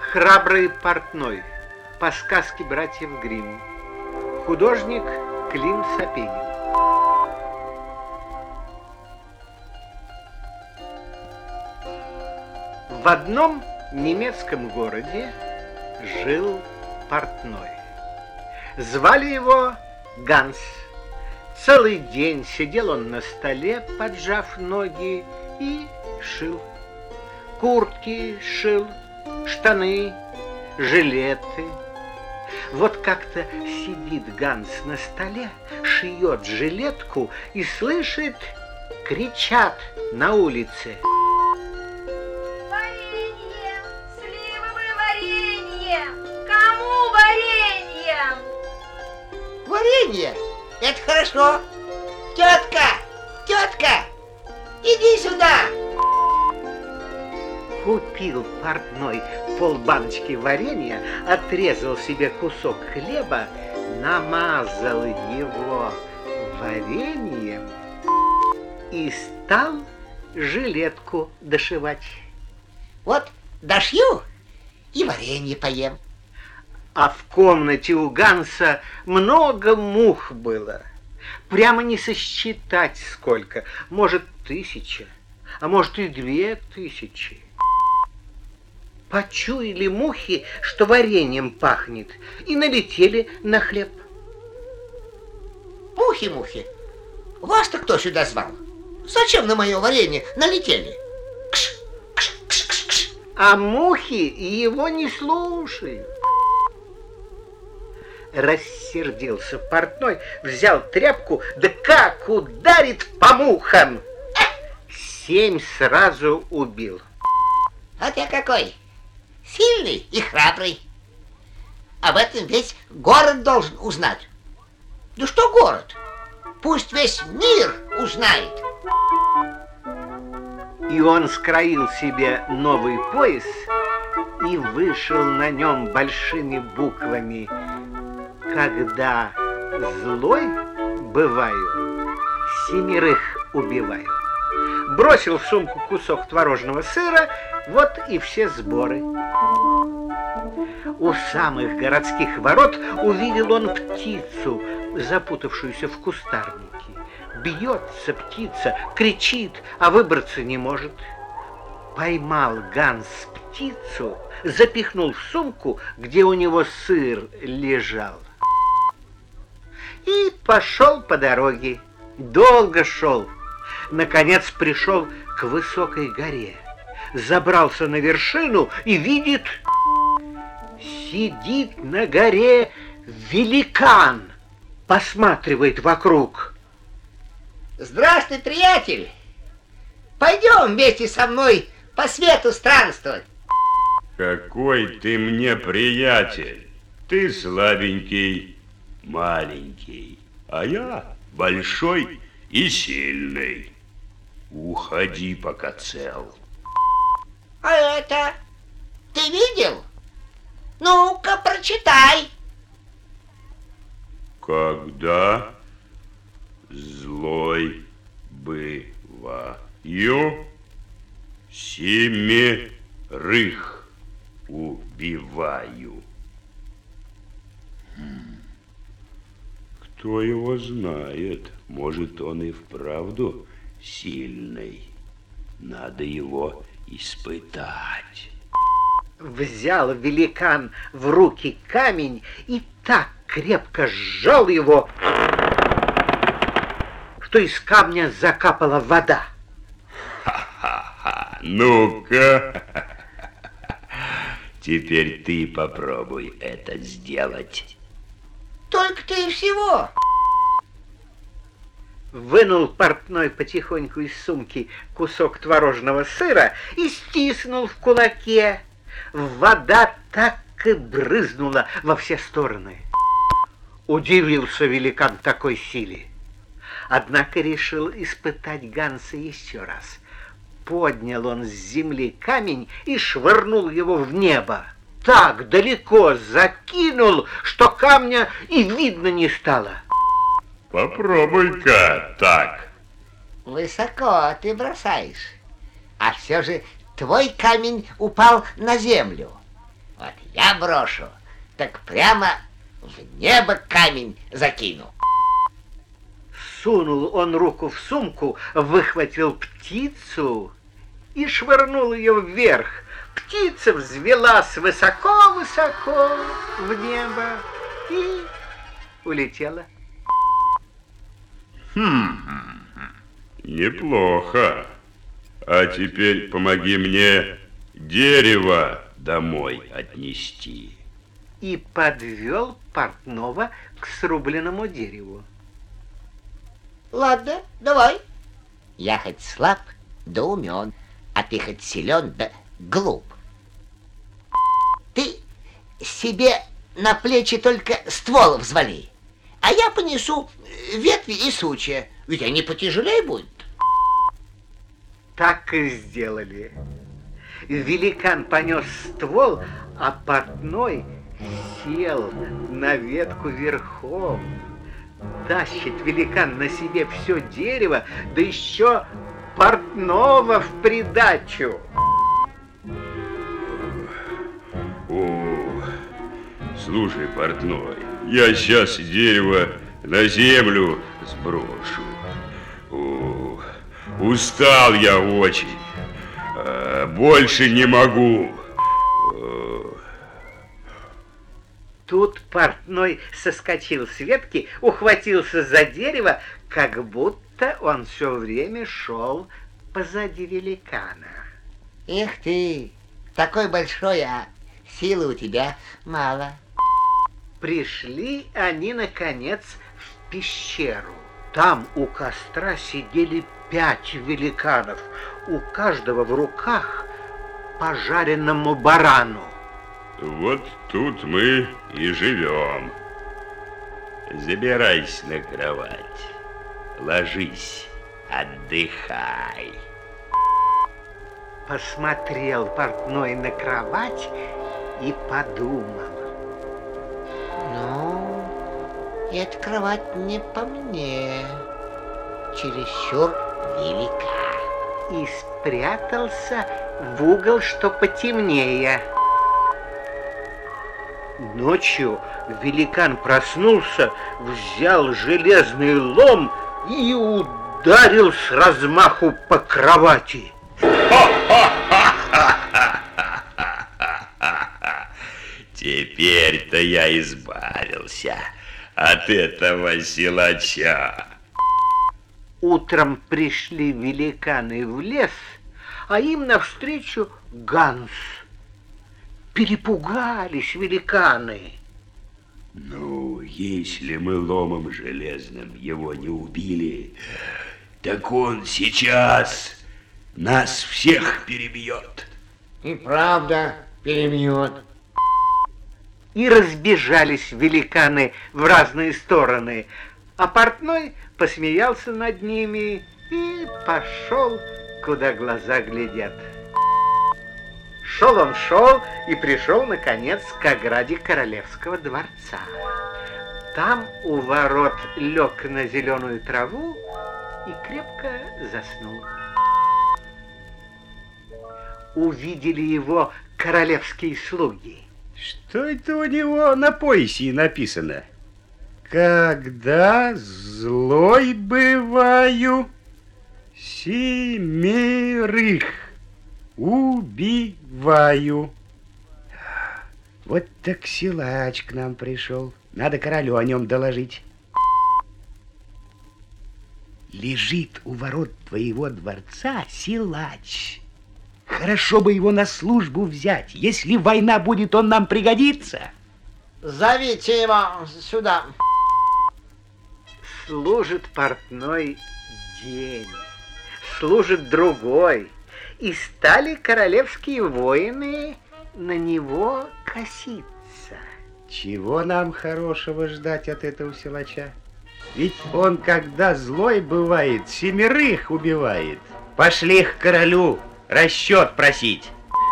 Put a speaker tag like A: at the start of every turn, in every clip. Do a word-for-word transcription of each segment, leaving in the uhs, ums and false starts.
A: Храбрый портной по сказке братьев Гримм. Художник Клим Сапегин. В одном немецком городе жил портной. Звали его Ганс. Целый день сидел он на столе, поджав ноги, и шил. Куртки шил, штаны, жилеты. Вот как-то сидит Ганс на столе, шьет жилетку и слышит, кричат на улице:
B: варенье! Сливовое варенье! Кому варенье?
C: Варенье? Это хорошо. Тетка! Тетка! Иди сюда!
A: Купил портной полбаночки варенья, отрезал себе кусок хлеба, намазал его вареньем и стал жилетку дошивать.
C: Вот дошью и варенье поем.
A: А в комнате у Ганса много мух было. Прямо не сосчитать сколько. Может, тысяча, а может и две тысячи. Почуяли мухи, что вареньем пахнет, и налетели на хлеб.
C: Мухи, мухи, вас-то кто сюда звал? Зачем на мое варенье налетели? Кш, кш, кш, кш, кш.
A: А мухи его не слушают. Рассердился портной, взял тряпку, да как ударит по мухам! Семь сразу убил.
C: А ты какой? Сильный и храбрый. Об этом весь город должен узнать. Да что город? Пусть весь мир узнает.
A: И он скроил себе новый пояс и вышел на нем большими буквами: когда злой бываю, семерых убиваю. Бросил в сумку кусок творожного сыра, вот и все сборы. У самых городских ворот увидел он птицу, запутавшуюся в кустарнике. Бьется птица, кричит, а выбраться не может. Поймал Ганс птицу, запихнул в сумку, где у него сыр лежал, и пошел по дороге. Долго шел. Наконец пришел к высокой горе. Забрался на вершину и видит, сидит на горе великан, посматривает вокруг.
C: Здравствуй, приятель! Пойдем вместе со мной по свету странствовать.
D: Какой ты мне приятель! Ты слабенький, маленький, а я большой и сильный. Уходи, пока цел.
C: А это ты видел? Ну-ка, прочитай.
D: Когда злой бываю, семерых убиваю. Кто его знает? Может, он и вправду сильный. Надо его испытать.
A: Взял великан в руки камень и так крепко сжал его, что из камня закапала вода.
D: Ха-ха-ха! Ну-ка! Теперь ты попробуй это сделать.
C: Только-то и всего.
A: Вынул портной потихоньку из сумки кусок творожного сыра и стиснул в кулаке. Вода так и брызнула во все стороны. Удивился великан такой силе. Однако решил испытать Ганса еще раз. Поднял он с земли камень и швырнул его в небо. Так далеко закинул, что камня и видно не стало.
D: Попробуй-ка так.
C: Высоко ты бросаешь, а все же твой камень упал на землю. Вот я брошу, так прямо в небо камень закину.
A: Сунул он руку в сумку, выхватил птицу и швырнул ее вверх. Птица взвелась высоко-высоко в небо и улетела.
E: Хм, неплохо. А теперь помоги мне дерево домой отнести.
A: И подвел портного к срубленному дереву.
C: Ладно, давай. Я хоть слаб, да умен, а ты хоть силен, да глуп. Ты себе на плечи только ствол взвали, а я понесу ветви и сучья, ведь они потяжелее будут.
A: Так и сделали. Великан понес ствол, а портной сел на ветку верхом. Тащит великан на себе все дерево, да еще портного в придачу.
E: О, слушай, портной, я сейчас дерево на землю сброшу. О, устал я очень, а больше не могу. О.
A: Тут портной соскочил с ветки, ухватился за дерево, как будто он все время шел позади великана.
C: Эх ты, такой большой, а силы у тебя мало.
A: Пришли они, наконец, в пещеру. Там у костра сидели пять великанов, у каждого в руках по жареному барану.
E: Вот тут мы и живем. Забирайся на кровать, ложись, отдыхай.
A: Посмотрел портной на кровать и подумал.
C: Ну, эта кровать не по мне, чересчур велика.
A: И спрятался в угол, что потемнее. Ночью великан проснулся, взял железный лом и ударил с размаху по кровати.
E: Теперь-то я избавился от этого силача.
A: Утром пришли великаны в лес, а им навстречу Ганс. Перепугались великаны.
E: Ну, если мы ломом железным его не убили, так он сейчас нас всех перебьет.
C: И правда перебьет.
A: И разбежались великаны в разные стороны, а портной посмеялся над ними и пошел, куда глаза глядят. Шел он, шел и пришел, наконец, к ограде королевского дворца. Там у ворот лег на зеленую траву и крепко заснул. Увидели его королевские слуги.
F: Что это у него на поясе написано? Когда злой бываю, семерых убиваю. Вот так силач к нам пришел. Надо королю о нем доложить. Лежит у ворот твоего дворца силач. Хорошо бы его на службу взять. Если война будет, он нам пригодится.
C: Зовите его сюда.
A: Служит портной день, служит другой, и стали королевские воины на него коситься.
F: Чего нам хорошего ждать от этого силача? Ведь он, когда злой бывает, семерых убивает. Пошли к королю расчет просить.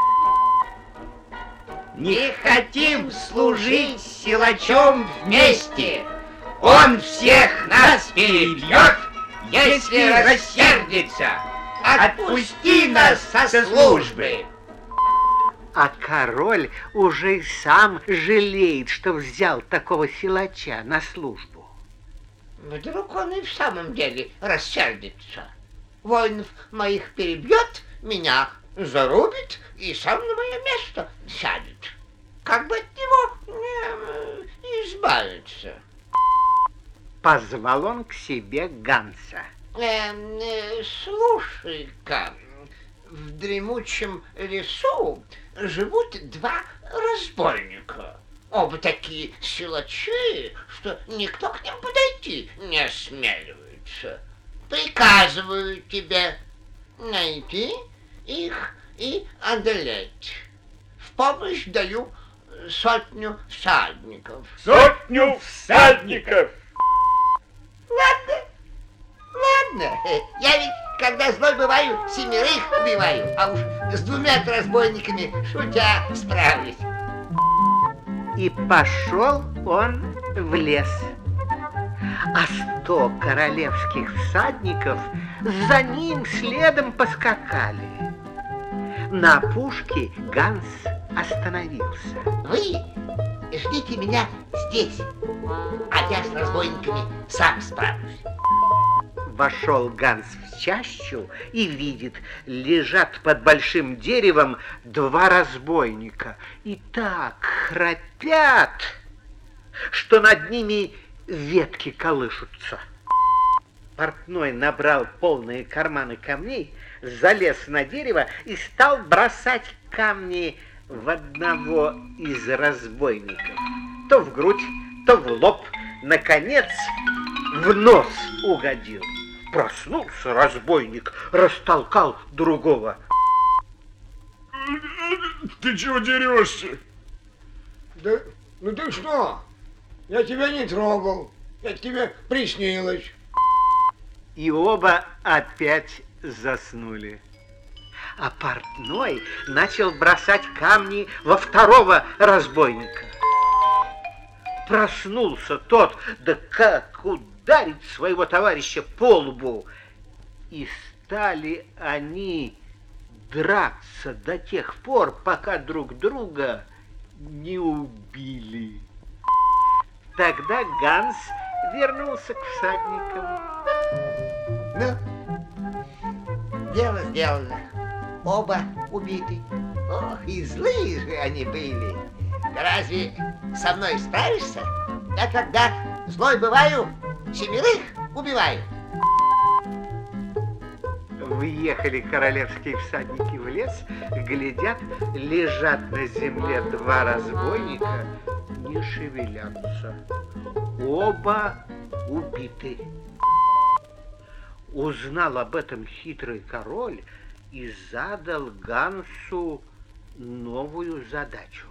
C: Не хотим служить с силачом вместе. Он всех нас перебьет, если рассердится. Отпусти нас со службы.
A: А король уже и сам жалеет, что взял такого силача на службу.
C: Вдруг он и в самом деле рассердится. Воинов моих перебьет, меня зарубит и сам на мое место сядет. Как бы от него не избавиться?
A: Позвал он к себе Ганса.
C: Э, э, слушай-ка, в дремучем лесу живут два разбойника. Оба такие силачи, что никто к ним подойти не осмеливается. Приказываю тебе найти их и одолеть. В помощь даю сотню всадников.
E: Сотню всадников!
C: Ладно, ладно. Я ведь, когда злой бываю, семерых убиваю, а уж с двумя разбойниками, шутя, справлюсь.
A: И пошел он в лес. А сто королевских всадников за ним следом поскакали. На опушке Ганс остановился.
C: Вы ждите меня здесь, а я с разбойниками сам справлюсь.
A: Вошел Ганс в чащу и видит, лежат под большим деревом два разбойника. И так храпят, что над ними ветки колышутся. Портной набрал полные карманы камней, залез на дерево и стал бросать камни в одного из разбойников. То в грудь, то в лоб, наконец, в нос угодил. Проснулся разбойник, растолкал другого.
E: Ты чего дерешься?
G: Да, ну ты что? Я тебя не трогал, это тебе приснилось.
A: И оба опять заснули. А портной начал бросать камни во второго разбойника. Проснулся тот, да как ударить своего товарища по лбу. И стали они драться до тех пор, пока друг друга не убили. Тогда Ганс вернулся к всадникам.
C: Ну, дело сделано. Оба убиты. Ох, и злые же они были. Да разве со мной справишься? Я когда злой бываю, семерых убиваю.
A: Въехали королевские всадники в лес, глядят, лежат на земле два разбойника, не шевелятся. Оба убиты. Узнал об этом хитрый король и задал Гансу новую задачу.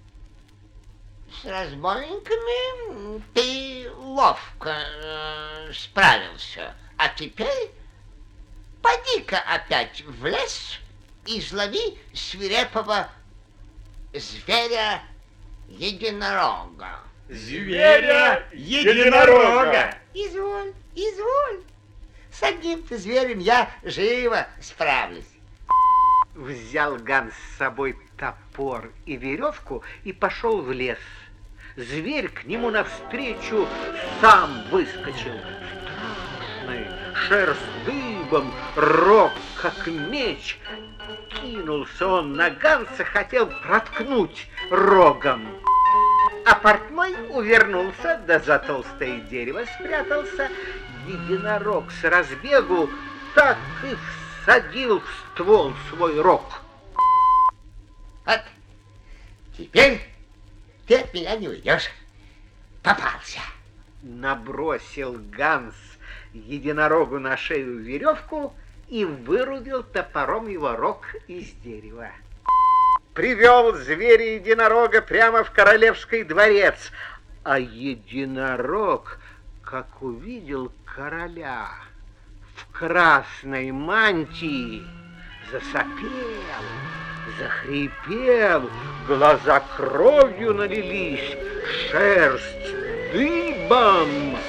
C: С разбойниками ты ловко э, справился, а теперь поди-ка опять в лес и излови свирепого зверя единорога.
E: Зверя единорога!
C: Изволь, изволь. С одним-то зверем я живо справлюсь.
A: Взял Ганс с собой топор и веревку и пошел в лес. Зверь к нему навстречу сам выскочил. Страшный, шерсть дыбом, рог как меч. Кинулся он на Ганса, хотел проткнуть рогом. А портной увернулся, да за толстое дерево спрятался. Единорог с разбегу так и всадил в ствол свой рог.
C: Вот, теперь ты от меня не уйдешь. Попался.
A: Набросил Ганс единорогу на шею веревку и вырубил топором его рог из дерева. Привел зверя единорога прямо в королевский дворец, а единорог, как увидел короля в красной мантии, засопел, захрипел, глаза кровью налились, шерсть дыбом.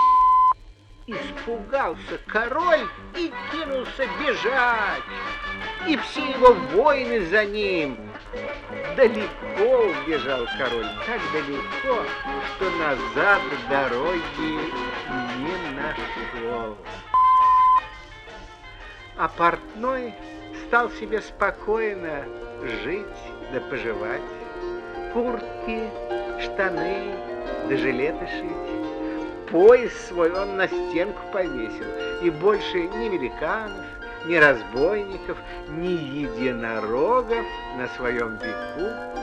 A: Испугался король и кинулся бежать, и все его воины за ним. Далеко убежал король, так далеко, что назад дороги не нашел. А портной стал себе спокойно жить да поживать, куртки, штаны да жилеты шить. Пояс свой он на стенку повесил, и больше ни великанов, ни разбойников, ни единорогов на своем веку